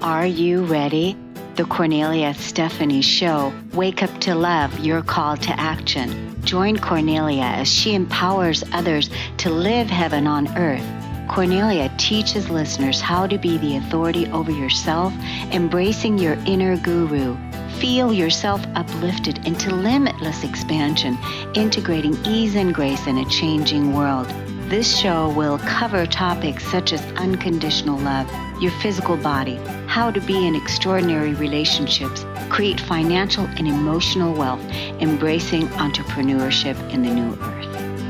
Are you ready? The Cornelia Stephanie Show. Wake up to love, your call to action. Join Cornelia as she empowers others to live heaven on earth. Cornelia teaches listeners how to be the authority over yourself, embracing your inner guru. Feel yourself uplifted into limitless expansion, integrating ease and grace in a changing world. This show will cover topics such as unconditional love, your physical body, how to be in extraordinary relationships, create financial and emotional wealth, embracing entrepreneurship in the new earth.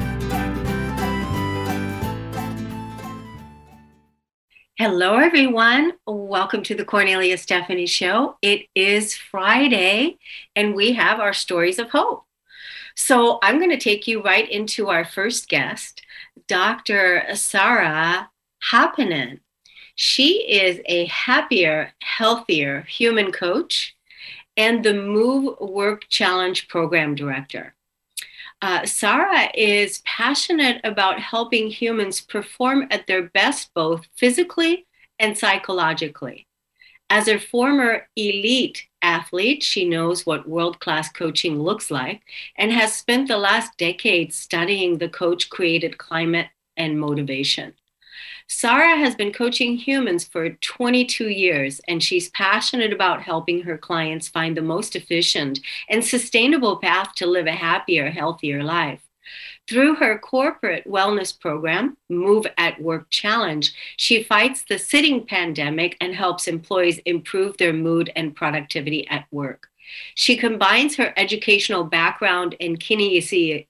Hello, everyone. Welcome to the Cornelia Stephanie Show. It is Friday, and we have our stories of hope. So I'm going to take you right into our first guest, Dr. Sara Haapanen. She is a happier, healthier human coach and the Move Work Challenge program director. Sara is passionate about helping humans perform at their best, both physically and psychologically. As a former elite athlete, she knows what world-class coaching looks like and has spent the last decade studying the coach-created climate and motivation. Sara has been coaching humans for 22 years, and she's passionate about helping her clients find the most efficient and sustainable path to live a happier, healthier life. Through her corporate wellness program, Move at Work Challenge, she fights the sitting pandemic and helps employees improve their mood and productivity at work. She combines her educational background in kinesiologically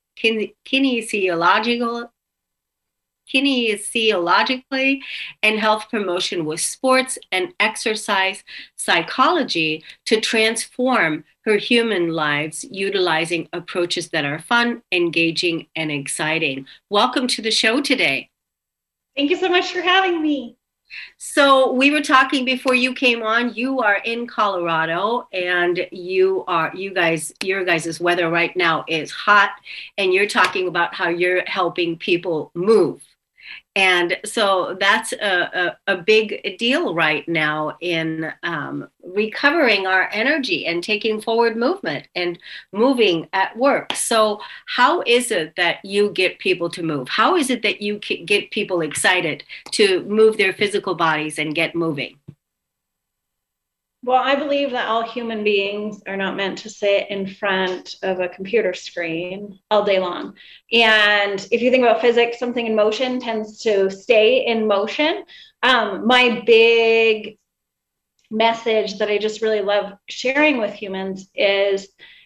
and health promotion with sports and exercise psychology to transform her human lives utilizing approaches that are fun, engaging, and exciting. Welcome to the show today. Thank you so much for having me. So we were talking before you came on. You are in Colorado, and your guys' weather right now is hot, and you're talking about how you're helping people move. And so that's a big deal right now in recovering our energy and taking forward movement and moving at work. So how is it that you get people to move? How is it that you get people excited to move their physical bodies and get moving? Well, I believe that all human beings are not meant to sit in front of a computer screen all day long. And if you think about physics, something in motion tends to stay in motion. My big message that I just really love sharing with humans is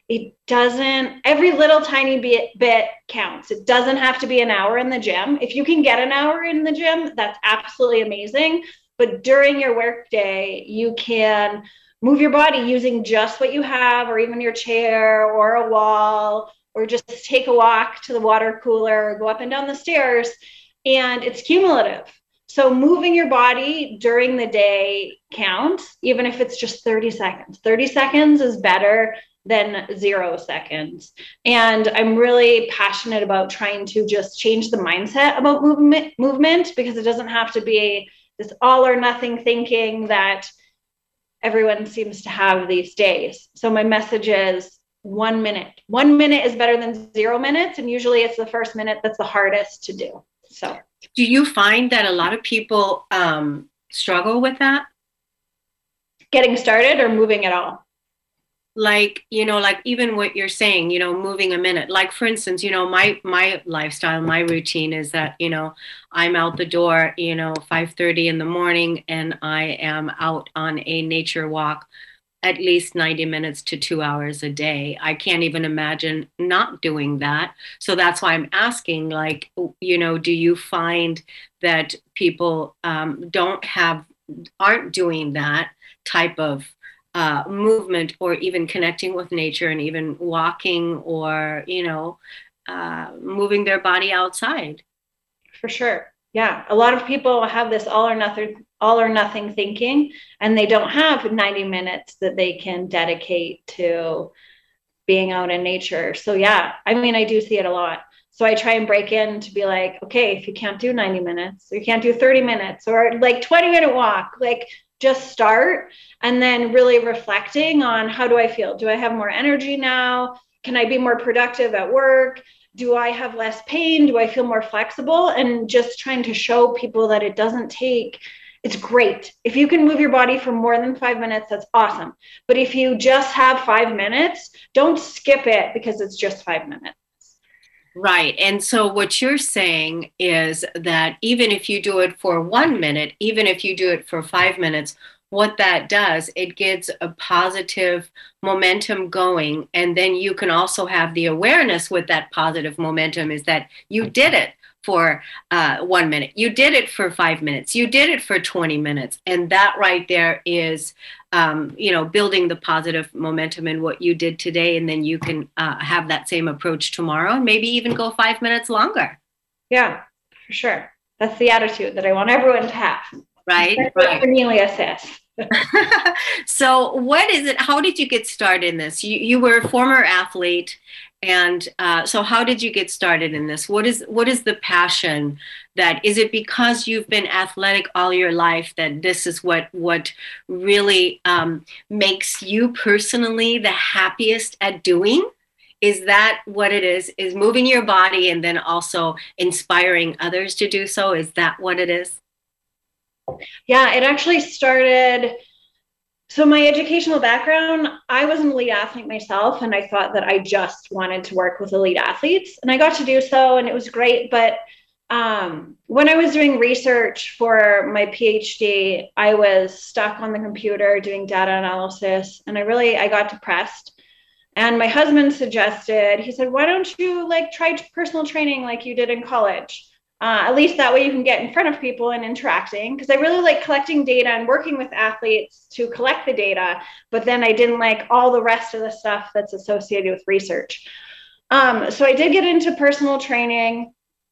every little tiny bit counts. It doesn't have to be an hour in the gym. If you can get an hour in the gym, that's absolutely amazing. But during your workday, you can move your body using just what you have, or even your chair or a wall, or just take a walk to the water cooler, or go up and down the stairs, and it's cumulative. So moving your body during the day counts, even if it's just 30 seconds. 30 seconds is better than 0 seconds. And I'm really passionate about trying to just change the mindset about movement, because it doesn't have to be this all or nothing thinking that everyone seems to have these days. So my message is 1 minute. 1 minute is better than 0 minutes. And usually it's the first minute that's the hardest to do. So do you find that a lot of people struggle with that? Getting started or moving at all? Like even what you're saying, moving a minute, like for instance, my lifestyle, my routine is that, I'm out the door, 5:30 in the morning, and I am out on a nature walk at least 90 minutes to 2 hours a day. I can't even imagine not doing that. So that's why I'm asking, do you find that people aren't doing that type of movement, or even connecting with nature, and even walking, or moving their body outside? For sure. Yeah, a lot of people have this all or nothing thinking, and they don't have 90 minutes that they can dedicate to being out in nature. So yeah, I do see it a lot. So I try and break in to be like, okay, if you can't do 90 minutes, or you can't do 30 minutes, or like 20-minute walk, just start, and then really reflecting on, how do I feel? Do I have more energy now? Can I be more productive at work? Do I have less pain? Do I feel more flexible? And just trying to show people that it doesn't take, it's great. If you can move your body for more than 5 minutes, that's awesome. But if you just have 5 minutes, don't skip it because it's just 5 minutes. Right. And so what you're saying is that even if you do it for 1 minute, even if you do it for 5 minutes, what that does, it gets a positive momentum going. And then you can also have the awareness with that positive momentum is that you did it for 1 minute. You did it for 5 minutes. You did it for 20 minutes. And that right there is, building the positive momentum in what you did today. And then you can have that same approach tomorrow and maybe even go 5 minutes longer. Yeah, for sure. That's the attitude that I want everyone to have. Right. That's what Cornelia says. So what is it? How did you get started in this? You were a former athlete. And so how did you get started in this? What is the passion that, is it because you've been athletic all your life that this is what really makes you personally the happiest at doing? Is that what it is moving your body and then also inspiring others to do so? Is that what it is? Yeah, it actually started. So my educational background, I was an elite athlete myself, and I thought that I just wanted to work with elite athletes, and I got to do so, and it was great. But when I was doing research for my PhD, I was stuck on the computer doing data analysis, and I got depressed. And my husband suggested, he said, why don't you try personal training like you did in college? At least that way you can get in front of people and interacting, because I really like collecting data and working with athletes to collect the data, but then I didn't like all the rest of the stuff that's associated with research. So I did get into personal training,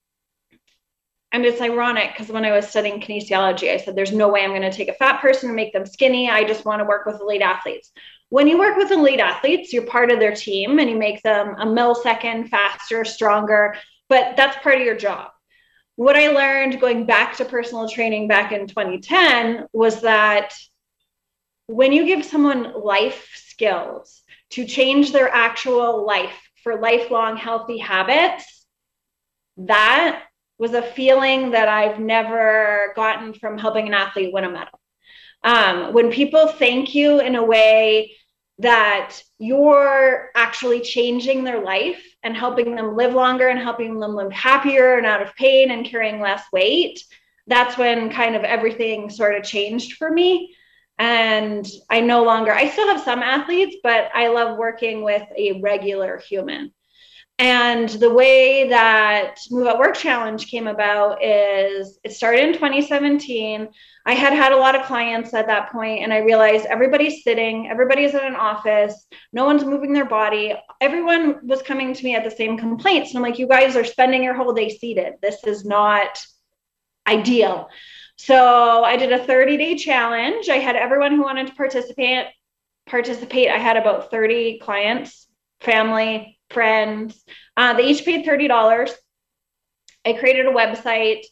and it's ironic because when I was studying kinesiology, I said, there's no way I'm going to take a fat person and make them skinny. I just want to work with elite athletes. When you work with elite athletes, you're part of their team and you make them a millisecond faster, stronger, but that's part of your job. What I learned going back to personal training back in 2010 was that when you give someone life skills to change their actual life for lifelong healthy habits, that was a feeling that I've never gotten from helping an athlete win a medal. When people thank you in a way that you're actually changing their life and helping them live longer and helping them live happier and out of pain and carrying less weight, that's when kind of everything sort of changed for me. And I still have some athletes, but I love working with a regular human. And the way that Move at Work Challenge came about is it started in 2017. I had a lot of clients at that point, and I realized everybody's sitting, everybody's in an office, no one's moving their body. Everyone was coming to me at the same complaints. And I'm like, you guys are spending your whole day seated. This is not ideal. So I did a 30-day challenge. I had everyone who wanted to participate. I had about 30 clients, family, friends. They each paid $30. I created a website.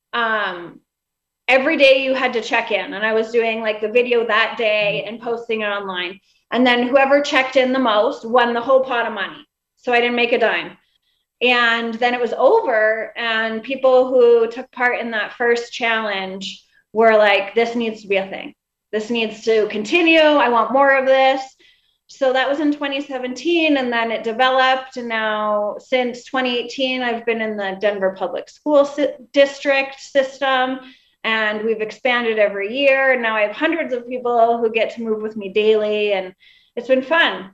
Every day you had to check in, and I was doing like the video that day and posting it online. And then whoever checked in the most won the whole pot of money. So I didn't make a dime. And then it was over, and people who took part in that first challenge were like, this needs to be a thing. This needs to continue. I want more of this. So that was in 2017, and then it developed. And now since 2018, I've been in the Denver Public School District system, and we've expanded every year. And now I have hundreds of people who get to move with me daily, and it's been fun.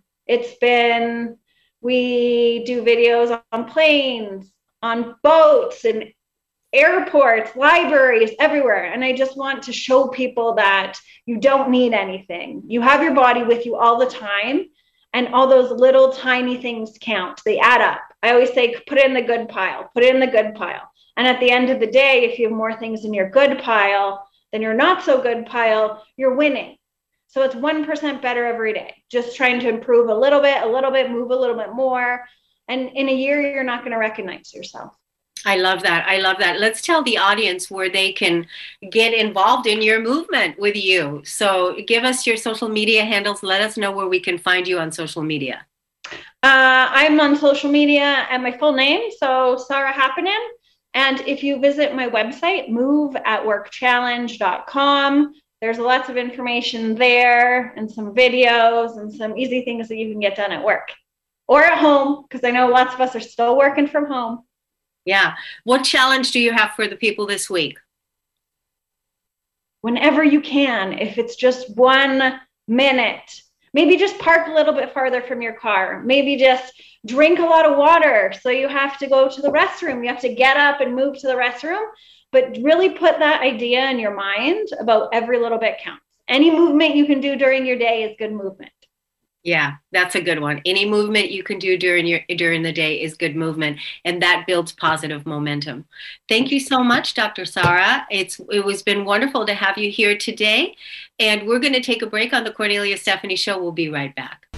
We do videos on planes, on boats, and airports, libraries, everywhere. And I just want to show people that you don't need anything. You have your body with you all the time, and all those little tiny things count. They add up. I always say, put it in the good pile, put it in the good pile. And at the end of the day, if you have more things in your good pile than your not so good pile, you're winning. So it's 1% better every day, just trying to improve a little bit, move a little bit more. And in a year, you're not going to recognize yourself. I love that. I love that. Let's tell the audience where they can get involved in your movement with you. So give us your social media handles. Let us know where we can find you on social media. I'm on social media and my full name, so Sarah Happinen. And if you visit my website, moveatworkchallenge.com, there's lots of information there and some videos and some easy things that you can get done at work or at home, because I know lots of us are still working from home. Yeah. What challenge do you have for the people this week? Whenever you can, if it's just 1 minute, maybe just park a little bit farther from your car. Maybe just drink a lot of water. So you have to go to the restroom. You have to get up and move to the restroom. But really put that idea in your mind about every little bit counts. Any movement you can do during your day is good movement. Yeah, that's a good one. Any movement you can do during the day is good movement, and that builds positive momentum. Thank you so much, Dr. Sarah. It was been wonderful to have you here today, and we're going to take a break on the Cornelia Stephanie Show. We'll be right back.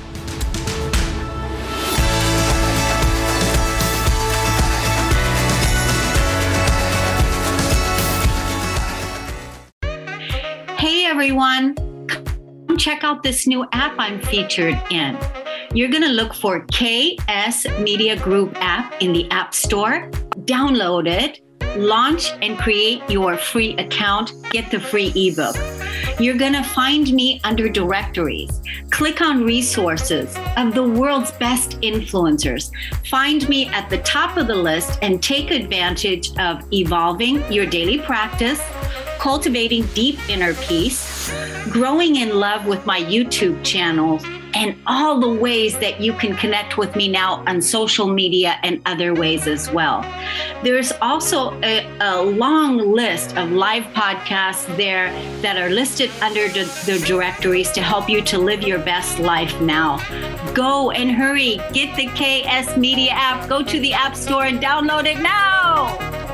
Hey everyone. Check out this new app I'm featured in. You're going to look for KS Media Group app in the App Store, download it, launch and create your free account, get the free ebook. You're going to find me under directories. Click on resources of the world's best influencers. Find me at the top of the list and take advantage of evolving your daily practice, cultivating deep inner peace, growing in love with my YouTube channel, and all the ways that you can connect with me now on social media and other ways as well. There's also a long list of live podcasts there that are listed under the directories to help you to live your best life now. Go and hurry, get the KS Media app, go to the App Store and download it now.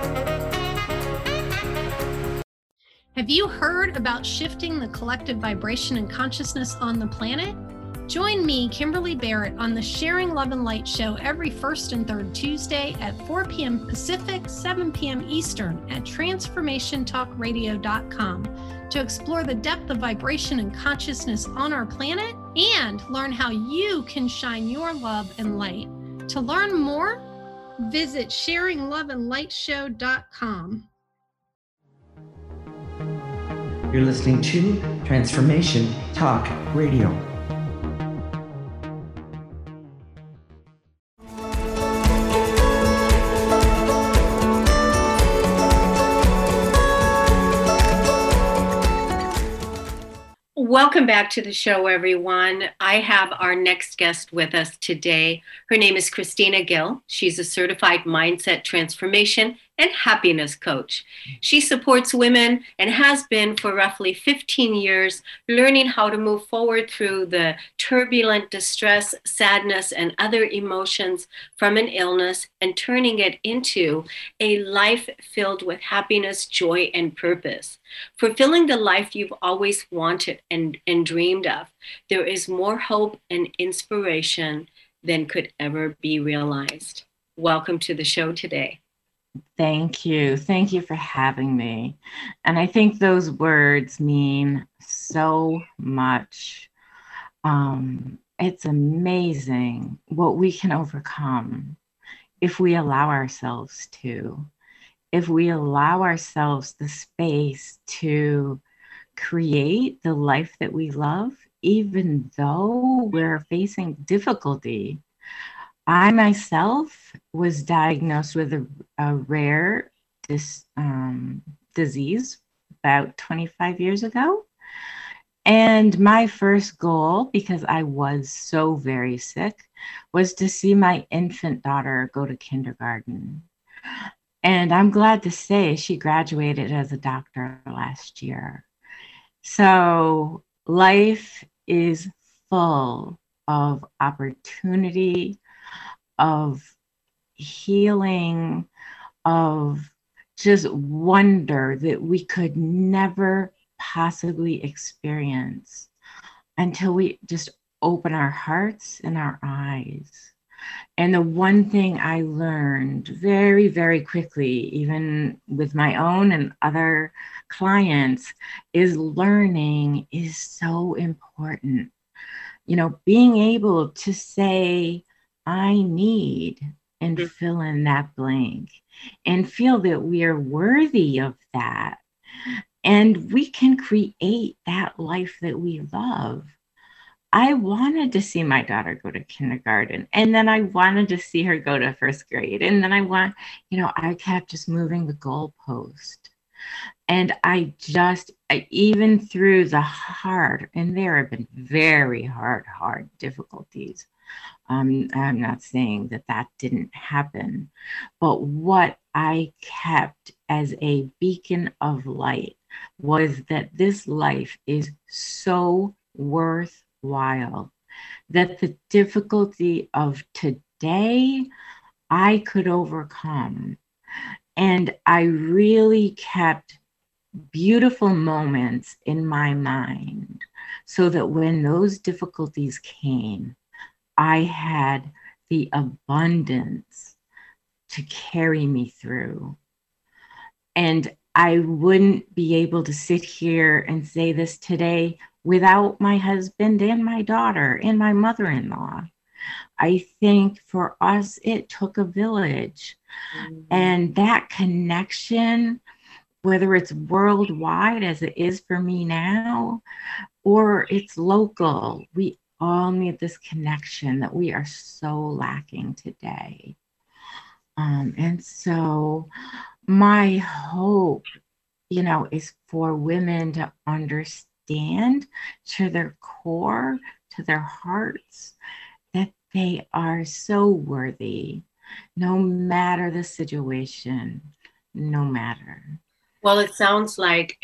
Have you heard about shifting the collective vibration and consciousness on the planet? Join me, Kimberly Barrett, on the Sharing Love and Light show every first and third Tuesday at 4 p.m. Pacific, 7 p.m. Eastern at transformationtalkradio.com to explore the depth of vibration and consciousness on our planet and learn how you can shine your love and light. To learn more, visit sharingloveandlightshow.com. You're listening to Transformation Talk Radio. Welcome back to the show, everyone. I have our next guest with us today. Her name is Christina Gill. She's a certified mindset transformation and happiness coach. She supports women and has been for roughly 15 years, learning how to move forward through the turbulent distress, sadness, and other emotions from an illness and turning it into a life filled with happiness, joy, and purpose. Fulfilling the life you've always wanted and dreamed of. There is more hope and inspiration than could ever be realized. Welcome to the show today. Thank you. Thank you for having me. And I think those words mean so much. It's amazing what we can overcome if we allow ourselves to. If we allow ourselves the space to create the life that we love, even though we're facing difficulty. I myself was diagnosed with a rare disease about 25 years ago. And my first goal, because I was so very sick, was to see my infant daughter go to kindergarten. And I'm glad to say she graduated as a doctor last year. So life is full of opportunity, of healing, of just wonder that we could never possibly experience until we just open our hearts and our eyes. And the one thing I learned very, very quickly, even with my own and other clients, is learning is so important. You know, being able to say, I need, and fill in that blank, and feel that we are worthy of that. And we can create that life that we love. I wanted to see my daughter go to kindergarten, and then I wanted to see her go to first grade. And then I kept just moving the goalpost. And even through the hard, and there have been very hard difficulties. I'm not saying that didn't happen, but what I kept as a beacon of light was that this life is so worthwhile, that the difficulty of today I could overcome. And I really kept beautiful moments in my mind so that when those difficulties came, I had the abundance to carry me through. And I wouldn't be able to sit here and say this today without my husband and my daughter and my mother-in-law. I think for us, it took a village. Mm-hmm. And that connection, whether it's worldwide as it is for me now, or it's local, we all need this connection that we are so lacking today. And so my hope, is for women to understand to their core, to their hearts, that they are so worthy, no matter the situation, no matter. Well, it sounds like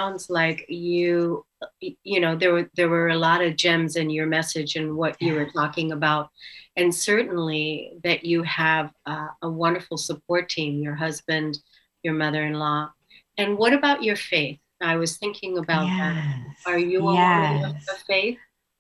you there were a lot of gems in your message and what you were talking about, and certainly that you have a wonderful support team, your husband, your mother-in-law. And what about your faith? I was thinking about that. Are you a woman of faith?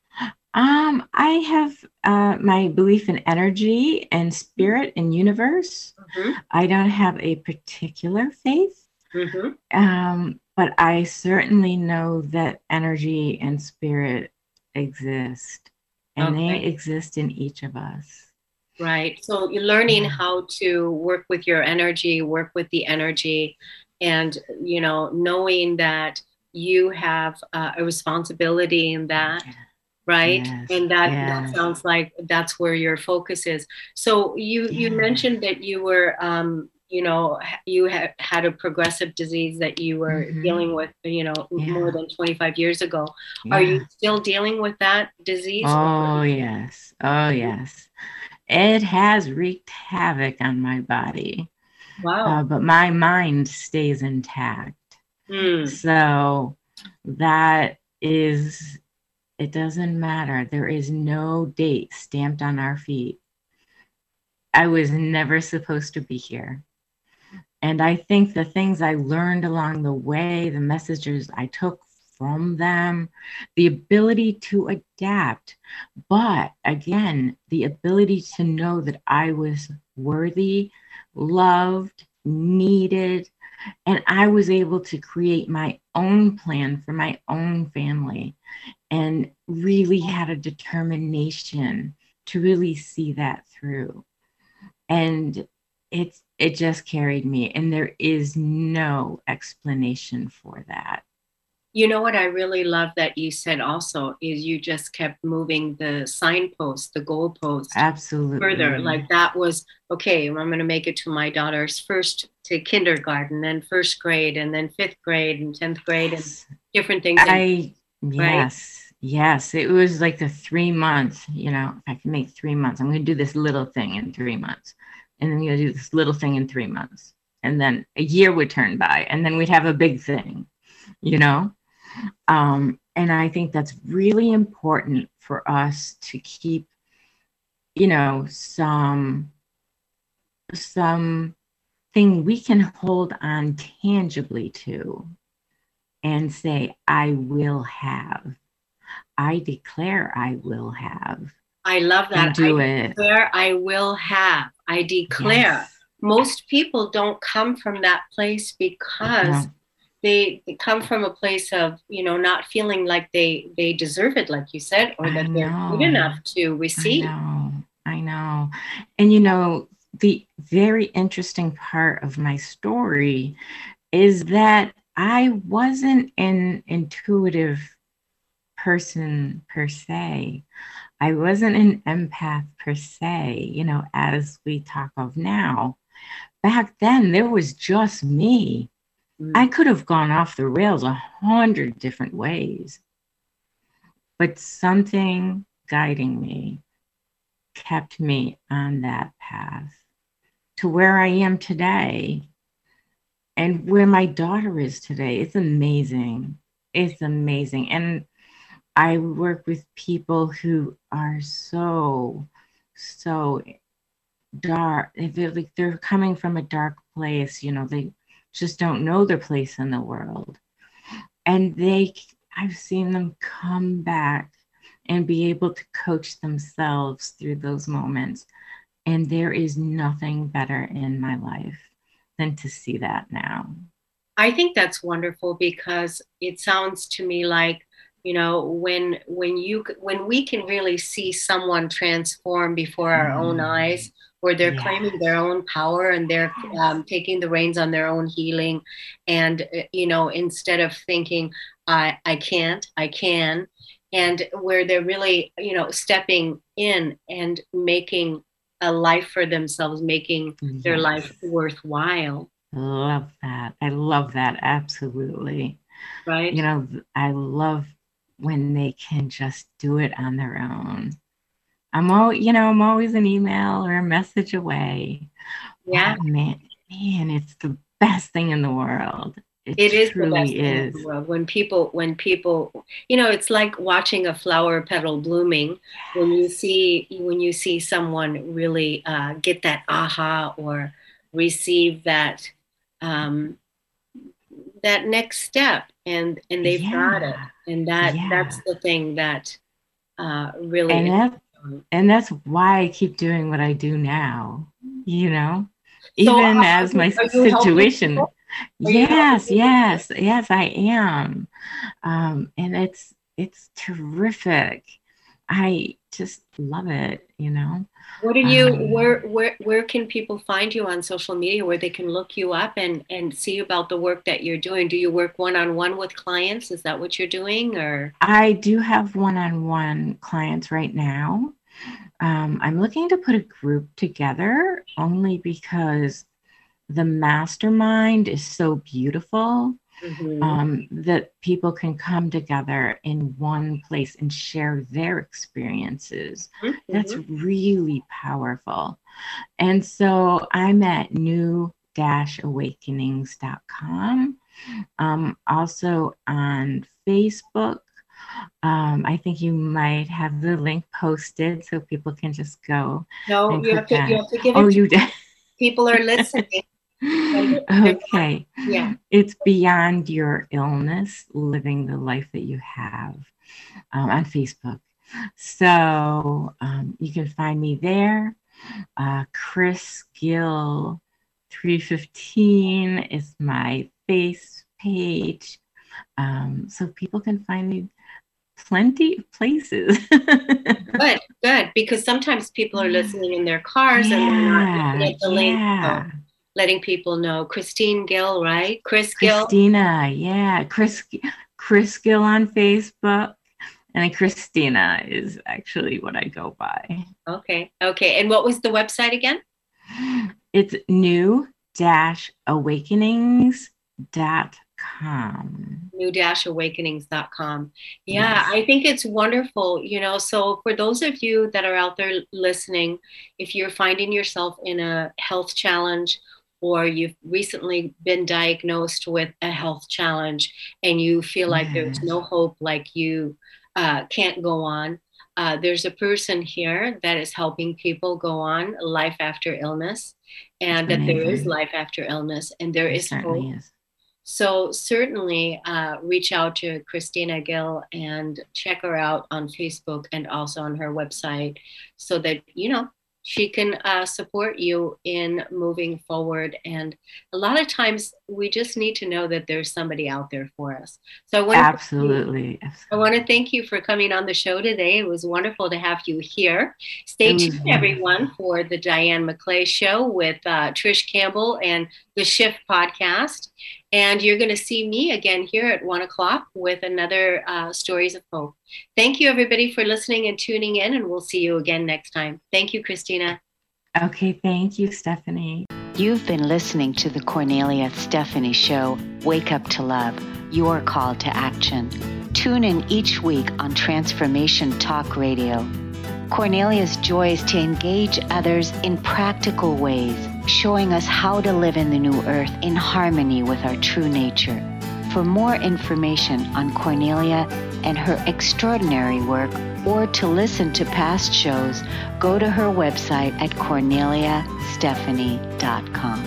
I have my belief in energy and spirit and universe. Mm-hmm. I don't have a particular faith. Mm-hmm. But I certainly know that energy and spirit exist, and they exist in each of us. Right. So you're learning how to work with your energy, work with the energy, and, knowing that you have a responsibility in that. Right. Yes, and that sounds like that's where your focus is. So you mentioned that you were, you had a progressive disease that you were dealing with, more than 25 years ago. Yeah. Are you still dealing with that disease? Oh, yes. Oh, yes. It has wreaked havoc on my body. Wow. But my mind stays intact. So that is... It doesn't matter. There is no date stamped on our feet. I was never supposed to be here. And I think the things I learned along the way, the messages I took from them, the ability to adapt, but again, the ability to know that I was worthy, loved, needed, and I was able to create my own plan for my own family, and really had a determination to really see that through. And it just carried me, and there is no explanation for that. You know what I really love that you said also is you just kept moving the signpost, the goalpost. Absolutely. Further. Like that was, okay, I'm going to make it to my daughter's first to kindergarten, then first grade, and then fifth grade and 10th grade, and different things. Yes. It was like the 3 months, if I can make 3 months, I'm going to do this little thing in 3 months. And then I'm going to do this little thing in 3 months. And then a year would turn by, and then we'd have a big thing, And I think that's really important for us to keep, some thing we can hold on tangibly to and say, I will have. I declare I will have. I love that. and do I it. declare I will have. I declare. Yes. Most people don't come from that place because No. they come from a place of, not feeling like they deserve it, like you said, or I that they're good know. enough to I receive. know. I know. And the very interesting part of my story is that I wasn't an intuitive person per se. I wasn't an empath per se, as we talk of now. Back then, there was just me. I could have gone off the rails 100 different ways, but something guiding me kept me on that path to where I am today and where my daughter is today. It's amazing. It's amazing. And I work with people who are so dark. They're coming from a dark place, they just don't know their place in the world. And I've seen them come back and be able to coach themselves through those moments. And there is nothing better in my life than to see that now. I think that's wonderful because it sounds to me like, when we can really see someone transform before our own eyes, where they're claiming their own power and they're taking the reins on their own healing, and instead of thinking I can't, I can, and where they're really stepping in and making a life for themselves, making their life worthwhile. Love that. I love that. Absolutely. Right. I love when they can just do it on their own. I'm always an email or a message away. Yeah. But man, it's the best thing in the world. It is truly the best thing in the world. When people, it's like watching a flower petal blooming. Yes. When you see someone really get that aha or receive that that next step, and they've got it, and that's the thing that really. And that's why I keep doing what I do now. Even as my situation. Yes, I am. And it's terrific. I just love it, What are you, where can people find you on social media, where they can look you up and see about the work that you're doing? Do you work one-on-one with clients? Is that what you're doing, or? I do have one-on-one clients right now. I'm looking to put a group together only because the mastermind is so beautiful. That people can come together in one place and share their experiences. That's really powerful. And so I'm at new-awakenings.com. Also on Facebook. I think you might have the link posted so people can just go. No, you have to give it. Oh, you did. People are listening. Okay. Yeah. It's Beyond Your Illness, Living the Life That You Have on Facebook. So you can find me there. Chris Gill 315 is my face page. So people can find me plenty of places. Good. Because sometimes people are listening in their cars and they're not looking at the link. So letting people know. Christine Gill, right? Christina, yeah. Chris Gill on Facebook. And Christina is actually what I go by. Okay. And what was the website again? It's new-awakenings.com. new-awakenings.com. Yeah, yes. I think it's wonderful, so for those of you that are out there listening, if you're finding yourself in a health challenge, or you've recently been diagnosed with a health challenge and you feel like there's no hope, like you can't go on, there's a person here that is helping people go on life after illness, and that there is life after illness, and there is hope. So certainly reach out to Christina Gill and check her out on Facebook and also on her website so that, she can support you in moving forward. And a lot of times we just need to know that there's somebody out there for us. So I want to thank you for coming on the show today. It was wonderful to have you here. Stay tuned, everyone, for the Diane McClay Show with Trish Campbell and the Shift Podcast. And you're going to see me again here at 1:00 with another Stories of Hope. Thank you, everybody, for listening and tuning in, and we'll see you again next time. Thank you, Christina. Okay, thank you, Stephanie. You've been listening to the Cornelia Stephanie Show, Wake Up to Love, your call to action. Tune in each week on Transformation Talk Radio. Cornelia's joy is to engage others in practical ways, showing us how to live in the new earth in harmony with our true nature. For more information on Cornelia and her extraordinary work, or to listen to past shows, go to her website at corneliastephanie.com.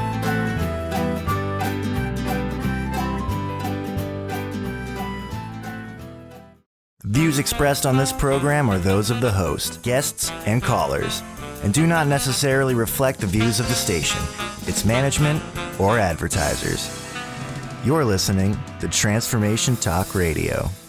Views expressed on this program are those of the host, guests, and callers, and do not necessarily reflect the views of the station, its management, or advertisers. You're listening to Transformation Talk Radio.